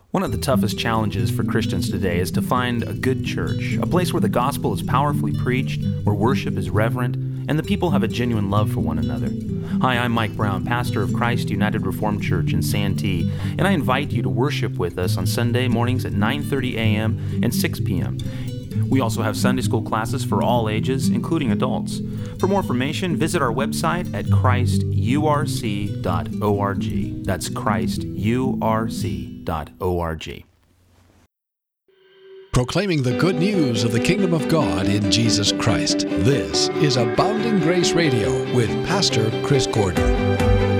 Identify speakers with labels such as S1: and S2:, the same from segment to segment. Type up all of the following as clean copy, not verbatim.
S1: One of the toughest challenges for Christians today is to find a good church, a place where the gospel is powerfully preached, where worship is reverent, and the people have a genuine love for one another. Hi, I'm Mike Brown, pastor of Christ United Reformed Church in Santee, and I invite you to worship with us on Sunday mornings at 9:30 a.m. and 6 p.m. We also have Sunday school classes for all ages, including adults. For more information, visit our website at christurc.org. That's christurc.org.
S2: Proclaiming the good news of the kingdom of God in Jesus Christ. This is Abounding Grace Radio with Pastor Chris Gordon.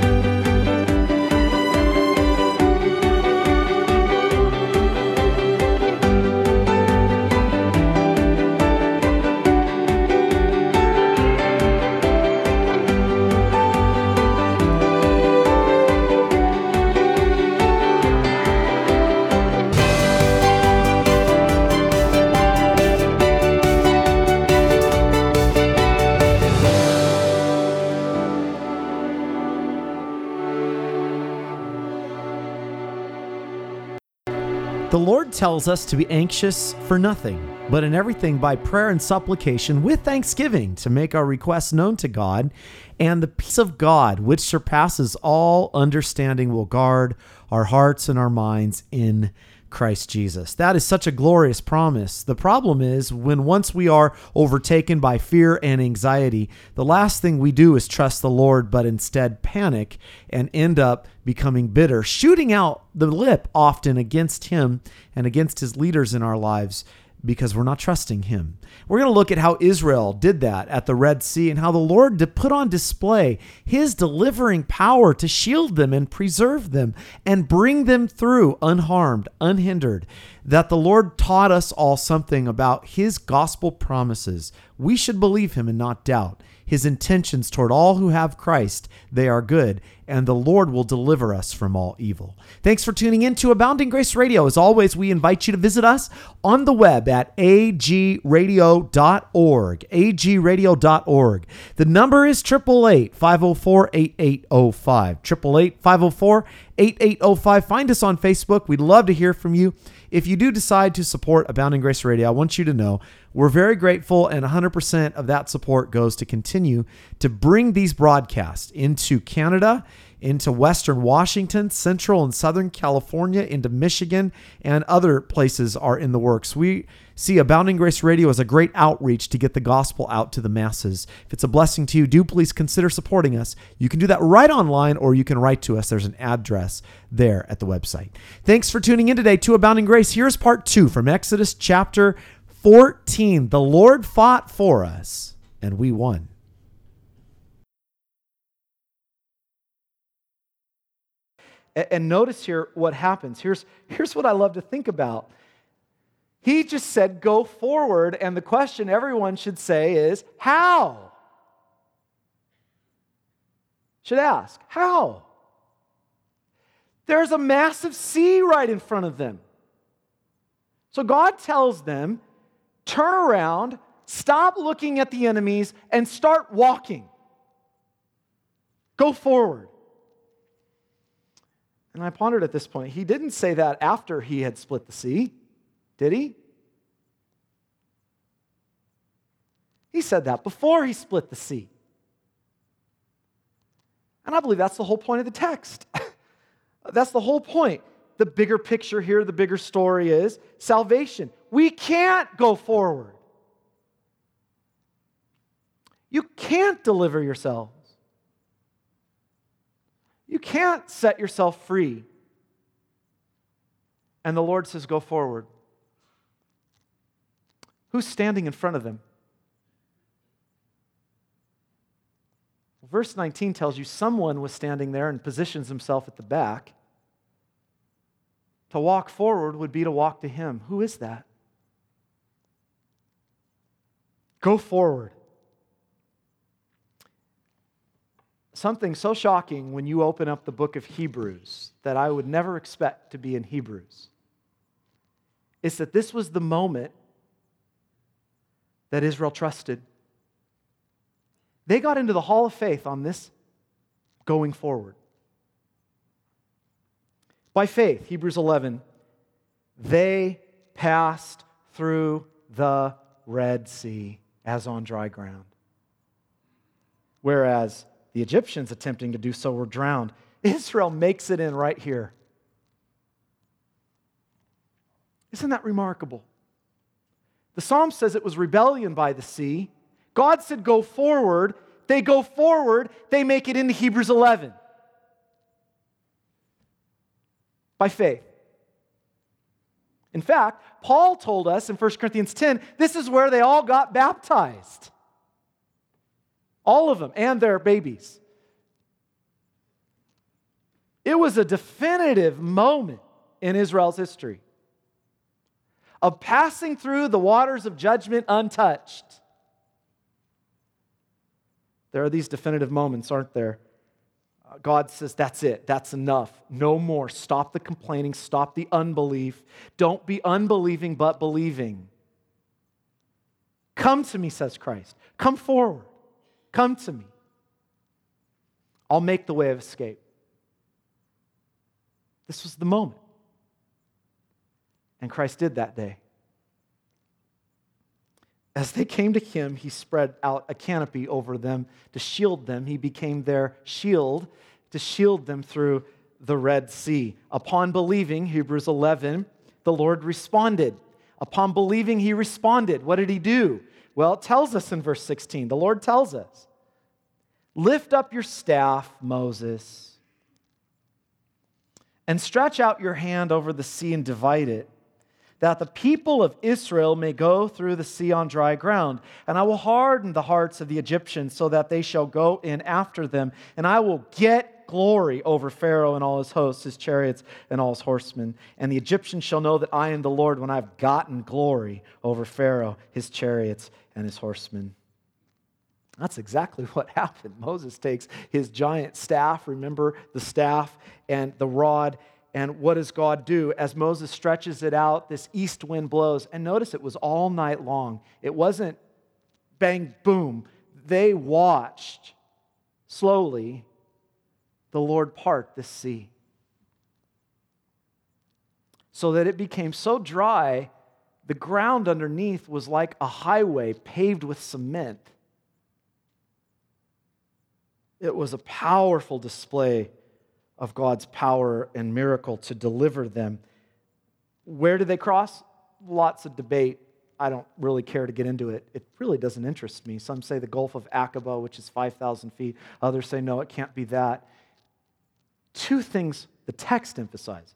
S3: The Lord tells us to be anxious for nothing, but in everything by prayer and supplication with thanksgiving to make our requests known to God, and the peace of God, which surpasses all understanding, will guard our hearts and our minds in Christ Jesus. That is such a glorious promise. The problem is when once we are overtaken by fear and anxiety, the last thing we do is trust the Lord, but instead panic and end up becoming bitter, shooting out the lip often against Him and against His leaders in our lives because we're not trusting Him. We're going to look at how Israel did that at the Red Sea and how the Lord put on display His delivering power to shield them and preserve them and bring them through unharmed, unhindered. That the Lord taught us all something about His gospel promises. We should believe Him and not doubt. His intentions toward all who have Christ, they are good, and the Lord will deliver us from all evil. Thanks for tuning in to Abounding Grace Radio. As always, we invite you to visit us on the web at agradio.org, agradio.org. The number is 888-504-8805, 888-504-8805. Find us on Facebook. We'd love to hear from you. If you do decide to support Abounding Grace Radio, I want you to know we're very grateful, and 100% of that support goes to continue to bring these broadcasts into Canada, into Western Washington, Central and Southern California, into Michigan, and other places are in the works. We see Abounding Grace Radio as a great outreach to get the gospel out to the masses. If it's a blessing to you, do please consider supporting us. You can do that right online, or you can write to us. There's an address there at the website. Thanks for tuning in today to Abounding Grace. Here's part 2 from Exodus chapter 14. The Lord fought for us, and we won. And notice here what happens. Here's what I love to think about. He just said, go forward, and the question everyone should say is, how? Should ask, how? There's a massive sea right in front of them. So God tells them, turn around, stop looking at the enemies, and start walking. Go forward. And I pondered at this point, He didn't say that after He had split the sea, did He? He said that before He split the sea. And I believe that's the whole point of the text. That's the whole point. The bigger picture here, the bigger story is salvation. We can't go forward. You can't deliver yourselves. You can't set yourself free. And the Lord says, go forward. Who's standing in front of them? Verse 19 tells you someone was standing there and positions himself at the back. To walk forward would be to walk to Him. Who is that? Go forward. Something so shocking when you open up the book of Hebrews that I would never expect to be in Hebrews is that this was the moment that Israel trusted. They got into the hall of faith on this going forward. By faith, Hebrews 11, they passed through the Red Sea as on dry ground. Whereas the Egyptians attempting to do so were drowned. Israel makes it in right here. Isn't that remarkable? The Psalm says it was rebellion by the sea. God said go forward. They go forward. They make it into Hebrews 11. By faith. In fact, Paul told us in 1 Corinthians 10, this is where they all got baptized. All of them, and their babies. It was a definitive moment in Israel's history of passing through the waters of judgment untouched. There are these definitive moments, aren't there? God says, that's it. That's enough. No more. Stop the complaining. Stop the unbelief. Don't be unbelieving, but believing. Come to me, says Christ. Come forward. Come to me. I'll make the way of escape. This was the moment. And Christ did that day. As they came to him, he spread out a canopy over them to shield them. He became their shield to shield them through the Red Sea. Upon believing, Hebrews 11, the Lord responded. Upon believing, he responded. What did he do? Well, it tells us in verse 16. The Lord tells us, lift up your staff, Moses, and stretch out your hand over the sea and divide it, that the people of Israel may go through the sea on dry ground. And I will harden the hearts of the Egyptians so that they shall go in after them. And I will get glory over Pharaoh and all his hosts, his chariots and all his horsemen. And the Egyptians shall know that I am the Lord when I've gotten glory over Pharaoh, his chariots, and his horsemen. That's exactly what happened. Moses takes his giant staff, remember the staff and the rod. And what does God do? As Moses stretches it out, this east wind blows. And notice it was all night long. It wasn't bang, boom. They watched slowly the Lord part the sea, so that it became so dry, the ground underneath was like a highway paved with cement. It was a powerful display of God's power and miracle to deliver them. Where did they cross? Lots of debate. I don't really care to get into it. It really doesn't interest me. Some say the Gulf of Aqaba, which is 5,000 feet. Others say, no, it can't be that. Two things the text emphasizes.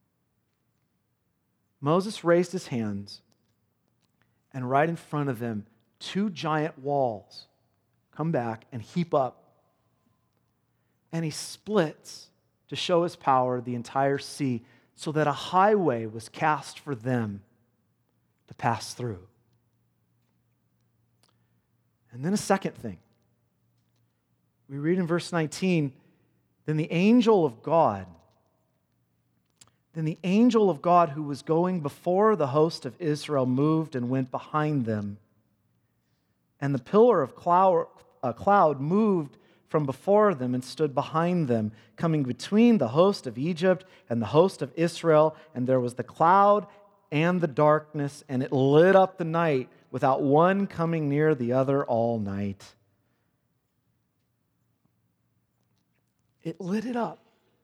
S3: Moses raised his hands, and right in front of them, two giant walls come back and heap up. And he splits to show his power the entire sea, so that a highway was cast for them to pass through. And then a second thing. We read in verse 19, then the angel of God who was going before the host of Israel moved and went behind them. And the pillar of cloud moved from before them and stood behind them, coming between the host of Egypt and the host of Israel. And there was the cloud and the darkness, and it lit up the night without one coming near the other all night. It lit it up.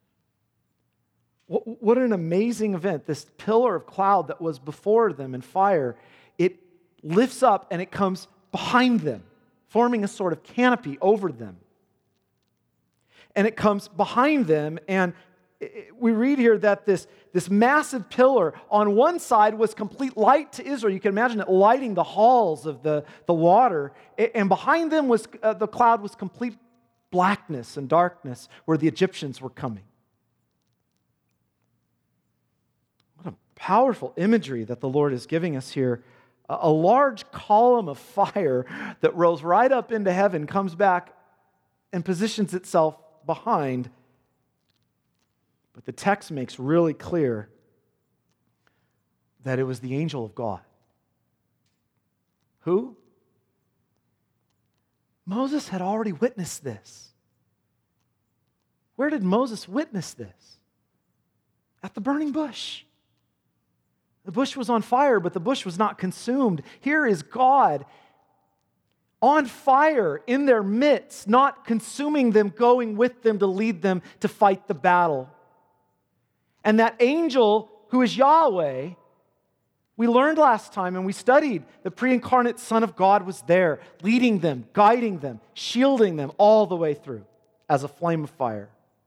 S3: What an amazing event. This pillar of cloud that was before them in fire, it lifts up and it comes behind them, forming a sort of canopy over them. And it comes behind them, and we read here that this massive pillar on one side was complete light to Israel. You can imagine it lighting the halls of the water. And behind them was the cloud was complete blackness and darkness where the Egyptians were coming. What a powerful imagery that the Lord is giving us here. A large column of fire that rose right up into heaven comes back and positions itself behind. But the text makes really clear that it was the angel of God. Who? Moses had already witnessed this. Where did Moses witness this? At the burning bush. The bush was on fire, but the bush was not consumed. Here is God on fire in their midst, not consuming them, going with them to lead them to fight the battle. And that angel, who is Yahweh, we learned last time and we studied the pre-incarnate Son of God was there, leading them, guiding them, shielding them all the way through as a flame of fire.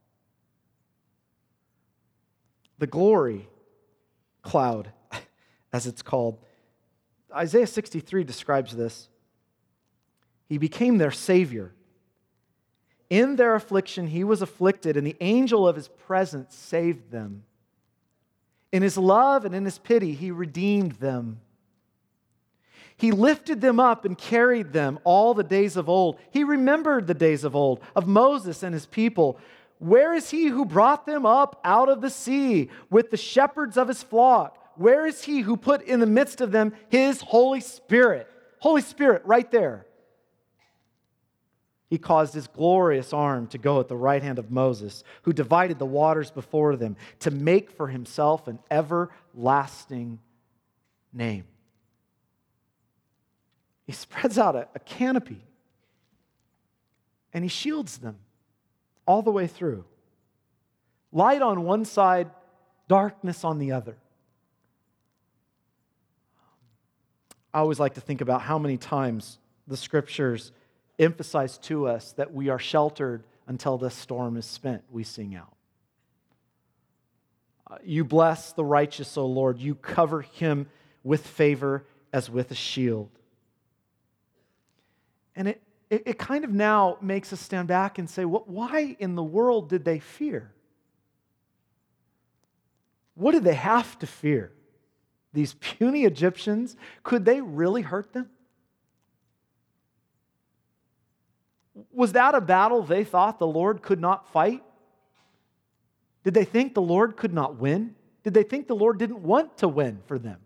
S3: The glory cloud, as it's called. Isaiah 63 describes this. He became their Savior. In their affliction, he was afflicted, and the angel of his presence saved them. In his love and in his pity, he redeemed them. He lifted them up and carried them all the days of old. He remembered the days of old, of Moses and his people. Where is he who brought them up out of the sea with the shepherds of his flock? Where is he who put in the midst of them his Holy Spirit? Holy Spirit, right there. He caused his glorious arm to go at the right hand of Moses, who divided the waters before them, to make for himself an everlasting name. He spreads out a canopy, and he shields them all the way through. Light on one side, darkness on the other. I always like to think about how many times the Scriptures emphasize to us that we are sheltered until the storm is spent, we sing out. You bless the righteous, O Lord. You cover him with favor as with a shield. And it kind of now makes us stand back and say, why in the world did they fear? What did they have to fear? These puny Egyptians, could they really hurt them? Was that a battle they thought the Lord could not fight? Did they think the Lord could not win? Did they think the Lord didn't want to win for them?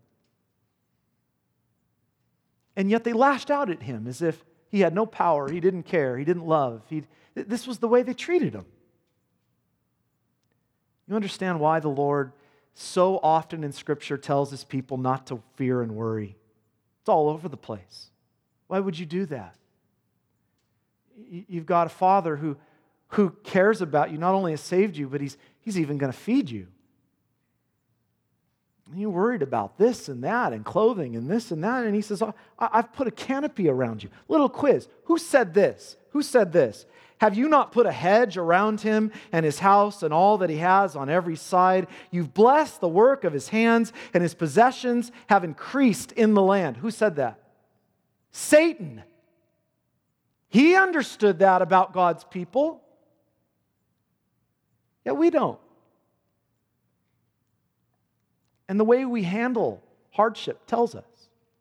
S3: And yet they lashed out at him as if he had no power, he didn't care, he didn't love. This was the way they treated him. You understand why the Lord so often in Scripture tells his people not to fear and worry? It's all over the place. Why would you do that? You've got a Father who cares about you, not only has saved you, but he's even going to feed you. And you're worried about this and that and clothing and this and that. And he says, I've put a canopy around you. Little quiz. Who said this? Who said this? Have you not put a hedge around him and his house and all that he has on every side? You've blessed the work of his hands, and his possessions have increased in the land. Who said that? Satan. He understood that about God's people. Yet we don't. And the way we handle hardship tells us.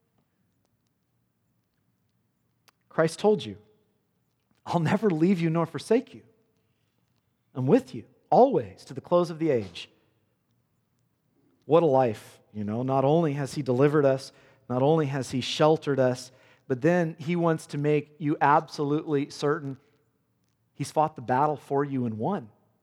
S3: Christ told you, I'll never leave you nor forsake you. I'm with you always to the close of the age. What a life, Not only has he delivered us, not only has he sheltered us, but then he wants to make you absolutely certain he's fought the battle for you and won.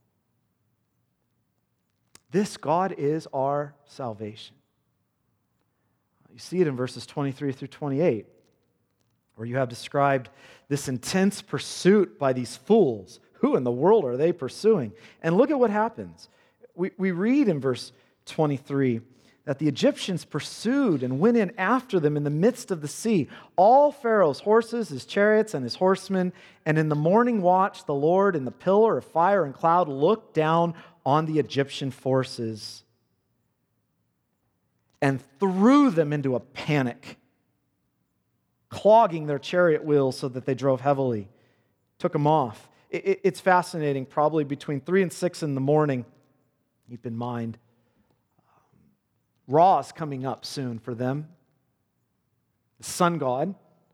S3: This God is our salvation. You see it in verses 23 through 28, where you have described this intense pursuit by these fools. Who in the world are they pursuing? And look at what happens. We read in verse 23 that the Egyptians pursued and went in after them in the midst of the sea, all Pharaoh's horses, his chariots, and his horsemen. And in the morning watch, the Lord in the pillar of fire and cloud looked down on the Egyptian forces and threw them into a panic, clogging their chariot wheels so that they drove heavily, took them off. It's fascinating, probably between 3 and 6 in the morning. Keep in mind, Ra is coming up soon for them, the sun god.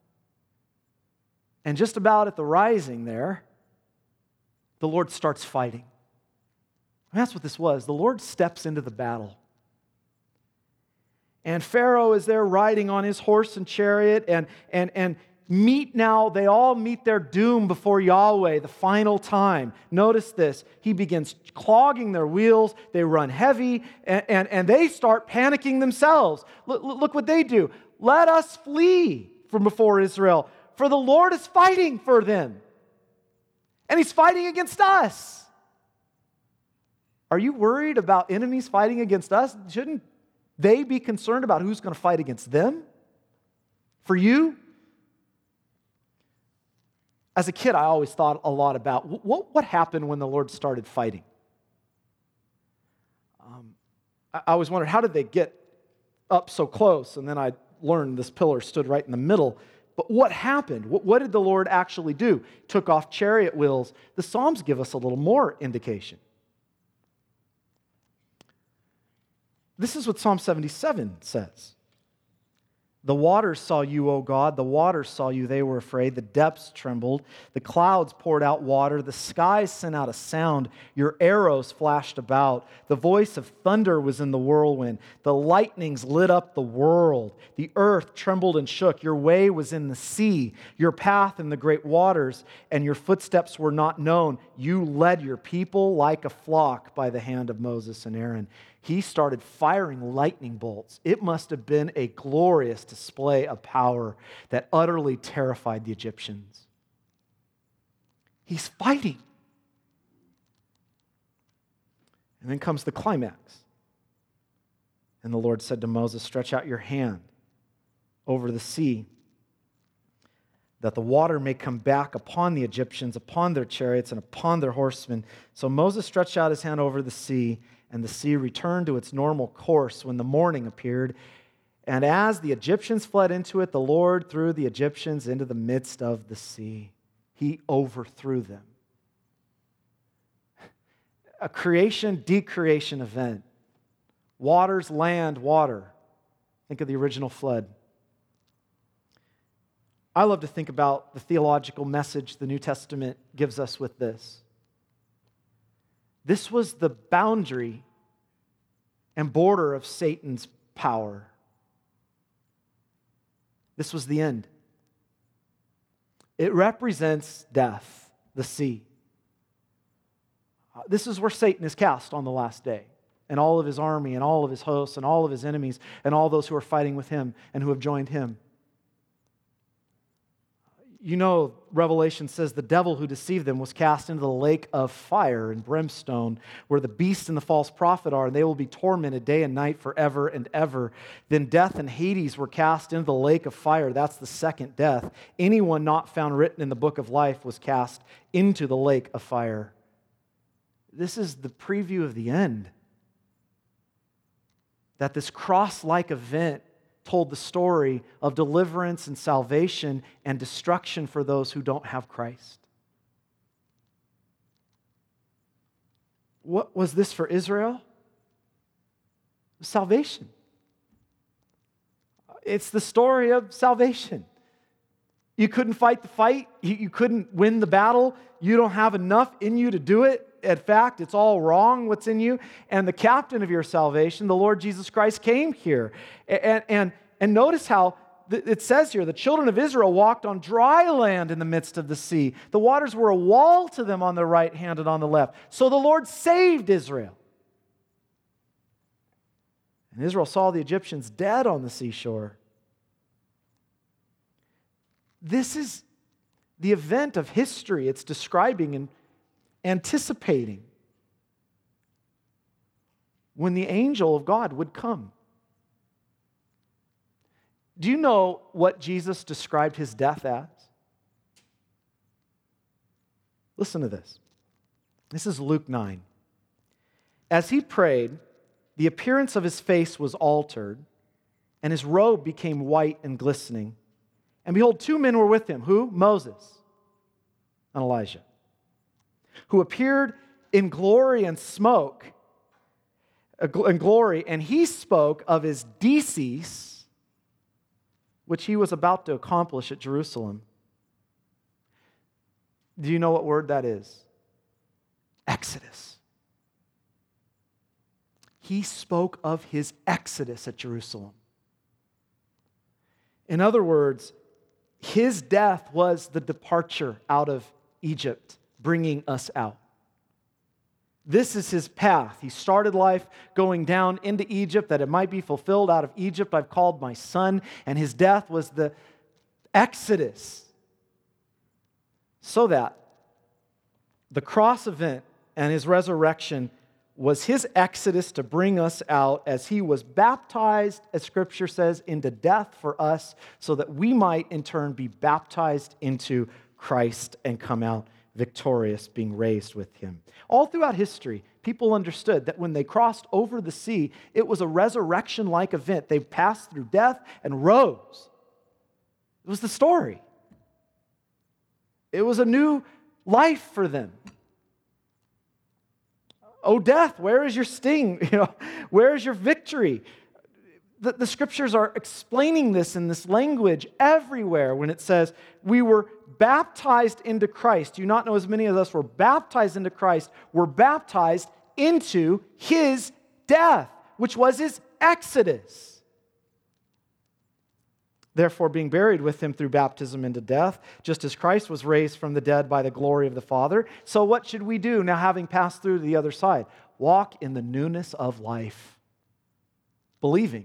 S3: And just about at the rising there, the Lord starts fighting. And that's what this was. The Lord steps into the battle. And Pharaoh is there riding on his horse and chariot, and they all meet their doom before Yahweh the final time. Notice this. He begins clogging their wheels. They run heavy, and they start panicking themselves. Look what they do. Let us flee from before Israel, for the Lord is fighting for them. And He's fighting against us. Are you worried about enemies fighting against us? Shouldn't they be concerned about who's going to fight against them? For you? As a kid, I always thought a lot about what happened when the Lord started fighting. I always wondered, how did they get up so close? And then I learned this pillar stood right in the middle. But what happened? What did the Lord actually do? Took off chariot wheels. The Psalms give us a little more indication. This is what Psalm 77 says. The waters saw you, O God. The waters saw you. They were afraid. The depths trembled. The clouds poured out water. The skies sent out a sound. Your arrows flashed about. The voice of thunder was in the whirlwind. The lightnings lit up the world. The earth trembled and shook. Your way was in the sea, your path in the great waters, and your footsteps were not known. You led your people like a flock by the hand of Moses and Aaron. He started firing lightning bolts. It must have been a glorious display of power that utterly terrified the Egyptians. He's fighting. And then comes the climax. And the Lord said to Moses, stretch out your hand over the sea, that the water may come back upon the Egyptians, upon their chariots, and upon their horsemen. So Moses stretched out his hand over the sea, and the sea returned to its normal course when the morning appeared. And as the Egyptians fled into it, the Lord threw the Egyptians into the midst of the sea. He overthrew them. A creation, decreation event. Waters, land, water. Think of the original flood. I love to think about the theological message the New Testament gives us with this. This was the boundary and border of Satan's power. This was the end. It represents death, the sea. This is where Satan is cast on the last day, and all of his army, and all of his hosts, and all of his enemies, and all those who are fighting with him and who have joined him. You know, Revelation says the devil who deceived them was cast into the lake of fire and brimstone, where the beast and the false prophet are, and they will be tormented day and night forever and ever. Then death and Hades were cast into the lake of fire. That's the second death. Anyone not found written in the book of life was cast into the lake of fire. This is the preview of the end. That this cross-like event told the story of deliverance and salvation and destruction for those who don't have Christ. What was this for Israel? Salvation. It's the story of salvation. You couldn't fight the fight. You couldn't win the battle. You don't have enough in you to do it. In fact, it's all wrong what's in you. And the captain of your salvation, the Lord Jesus Christ, came here. And notice how it says here, the children of Israel walked on dry land in the midst of the sea. The waters were a wall to them on the right hand and on the left. So the Lord saved Israel. And Israel saw the Egyptians dead on the seashore. This is the event of history it's describing and anticipating when the angel of God would come. Do you know what Jesus described his death as? Listen to this. This is Luke 9. As he prayed, the appearance of his face was altered, and his robe became white and glistening. And behold, two men were with him. Who? Moses and Elijah, who appeared in glory and smoke, in glory, and he spoke of his decease, which he was about to accomplish at Jerusalem. Do you know what word that is? Exodus. He spoke of his exodus at Jerusalem. In other words, His death was the departure out of Egypt, bringing us out. This is his path. He started life going down into Egypt, that it might be fulfilled. Out of Egypt I've called my son. And his death was the exodus. So that the cross event and his resurrection was his exodus to bring us out as he was baptized, as Scripture says, into death for us, so that we might in turn be baptized into Christ and come out victorious, being raised with him. All throughout history, people understood that when they crossed over the sea, it was a resurrection-like event. They passed through death and rose. It was the story. It was a new life for them. Oh, death, where is your sting? Where is your victory? The Scriptures are explaining this in this language everywhere when it says, we were baptized into Christ. Do you not know as many of us were baptized into Christ? Were baptized into his death, which was his exodus. Therefore, being buried with him through baptism into death, just as Christ was raised from the dead by the glory of the Father. So what should we do now, having passed through to the other side? Walk in the newness of life, believing.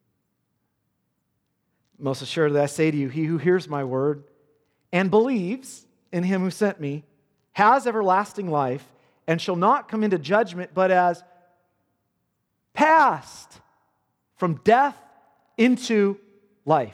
S3: Most assuredly, I say to you, he who hears my word and believes in him who sent me has everlasting life and shall not come into judgment, but as passed from death into life.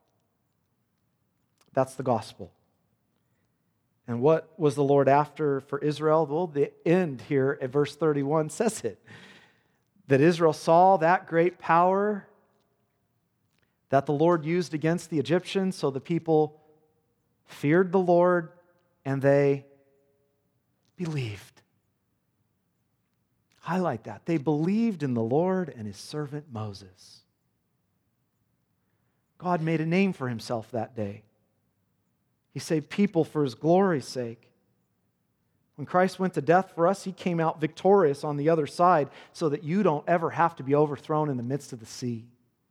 S3: That's the gospel. And what was the Lord after for Israel? Well, the end here at verse 31 says it. That Israel saw that great power that the Lord used against the Egyptians, so the people feared the Lord and they believed. Highlight that. They believed in the Lord and his servant Moses. God made a name for himself that day. He saved people for his glory's sake. When Christ went to death for us, he came out victorious on the other side so that you don't ever have to be overthrown in the midst of the sea.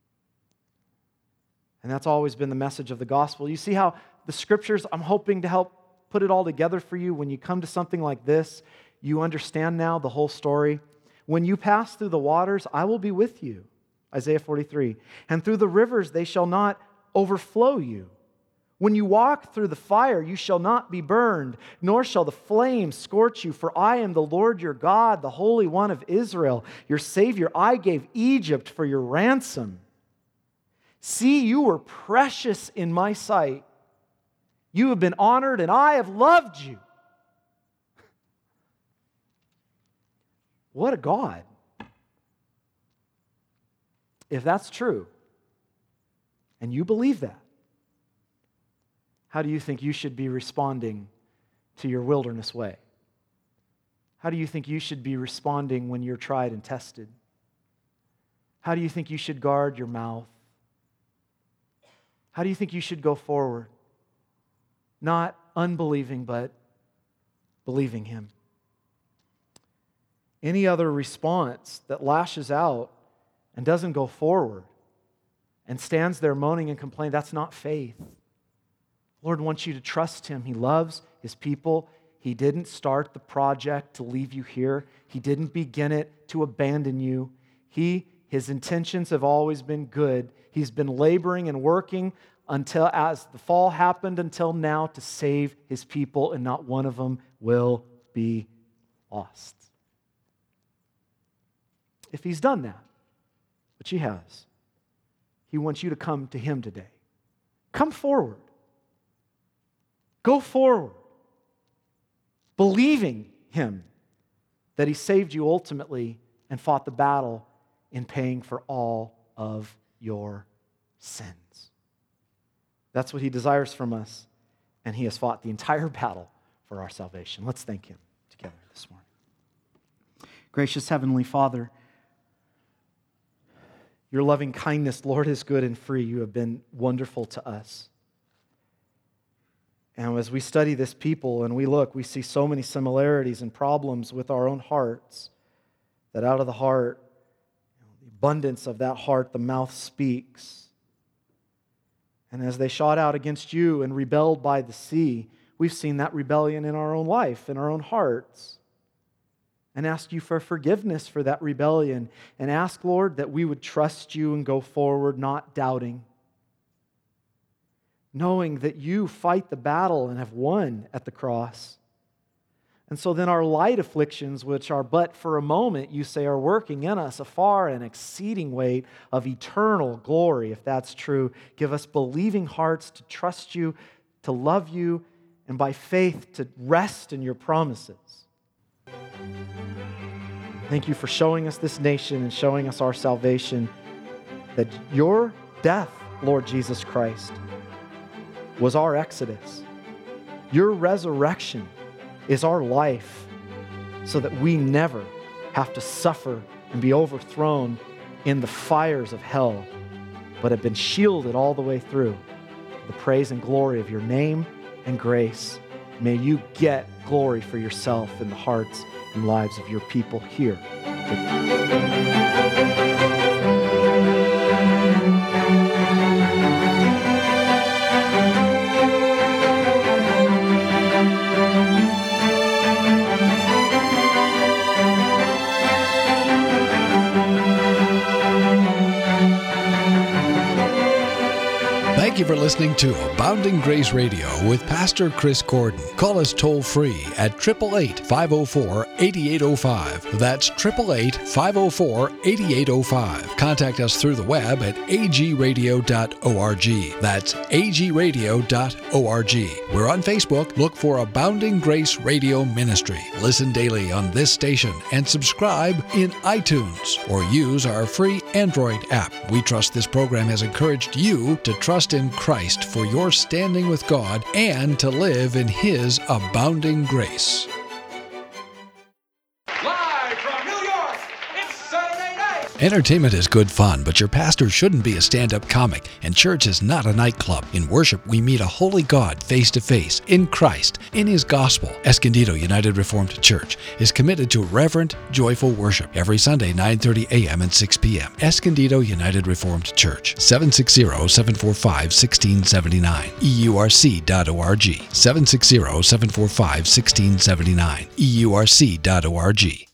S3: And that's always been the message of the gospel. You see how the Scriptures, I'm hoping to help put it all together for you. When you come to something like this, you understand now the whole story. When you pass through the waters, I will be with you. Isaiah 43. And through the rivers, they shall not overflow you. When you walk through the fire, you shall not be burned, nor shall the flame scorch you. For I am the Lord your God, the Holy One of Israel, your Savior. I gave Egypt for your ransom. See, you were precious in my sight. You have been honored, and I have loved you. What a God. If that's true, and you believe that, how do you think you should be responding to your wilderness way? How do you think you should be responding when you're tried and tested? How do you think you should guard your mouth? How do you think you should go forward? Not unbelieving, but believing him. Any other response that lashes out and doesn't go forward and stands there moaning and complaining, that's not faith. The Lord wants you to trust him. He loves his people. He didn't start the project to leave you here. He didn't begin it to abandon you. His intentions have always been good. He's been laboring and working until, as the fall happened until now, to save his people, and not one of them will be lost. If he's done that, which he has, he wants you to come to him today. Come forward. Go forward, believing him that he saved you ultimately and fought the battle in paying for all of your sins. That's what he desires from us, and he has fought the entire battle for our salvation. Let's thank him together this morning. Gracious Heavenly Father, your loving kindness, Lord, is good and free. You have been wonderful to us. And as we study this people and we look, we see so many similarities and problems with our own hearts, that out of the heart, the abundance of that heart, the mouth speaks. And as they shot out against you and rebelled by the sea, we've seen that rebellion in our own life, in our own hearts. And ask you for forgiveness for that rebellion. And ask, Lord, that we would trust you and go forward, not doubting. Knowing that you fight the battle and have won at the cross. And so then our light afflictions, which are but for a moment, you say, are working in us a far and exceeding weight of eternal glory, if that's true. Give us believing hearts to trust you, to love you, and by faith to rest in your promises. Thank you for showing us this nation and showing us our salvation, that your death, Lord Jesus Christ, was our exodus. Your resurrection is our life, so that we never have to suffer and be overthrown in the fires of hell, but have been shielded all the way through. The praise and glory of your name and grace. May you get glory for yourself in the hearts and lives of your people here.
S2: Thank you for listening to Abounding Grace Radio with Pastor Chris Gordon. Call us toll-free at 888-504-8805. That's 888-504-8805. Contact us through the web at agradio.org. That's agradio.org. We're on Facebook. Look for Abounding Grace Radio Ministry. Listen daily on this station and subscribe in iTunes or use our free Android app. We trust this program has encouraged you to trust in Christ for your standing with God and to live in His abounding grace.
S4: Live from New York, it's Saturday night!
S2: Entertainment is good fun, but your pastor shouldn't be a stand-up comic, and church is not a nightclub. In worship, we meet a holy God face-to-face, in Christ, in His gospel. Escondido United Reformed Church is committed to reverent, joyful worship every Sunday, 9:30 a.m. and 6 p.m. Escondido United Reformed Church, 760-745-1679, EURC.org, 760-745-1679, EURC.org.